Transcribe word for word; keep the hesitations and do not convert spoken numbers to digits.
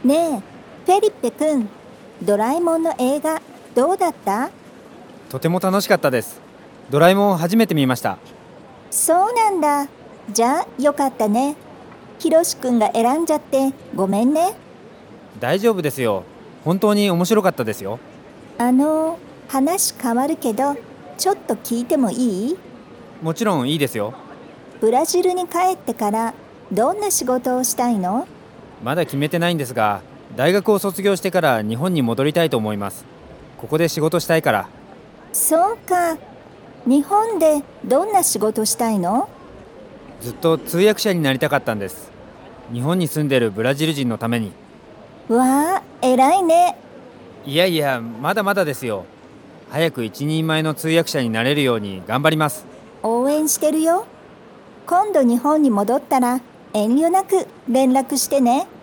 ねえ、フェリッペくん、ドラえもんの映画どうだった？ とても楽しかったです。ドラえもんを初めて見ました。 そうなんだ。じゃあよかったね。ひろしくんが選んじゃってごめんね。 大丈夫ですよ。本当に面白かったですよ。 あの、話変わるけど、ちょっと聞いてもいい？ もちろんいいですよ。 ブラジルに帰ってからどんな仕事をしたいの？ まだ決めてないんですが、大学を卒業してから日本に戻りたいと思います。ここで仕事したいから。 そうか。日本でどんな仕事したいの？ ずっと通訳者になりたかったんです。日本に住んでるブラジル人のために。 わあ、偉いね。 いやいや、まだまだですよ。早く一人前の通訳者になれるように頑張ります。 応援してるよ。今度日本に戻ったら遠慮なく連絡してね。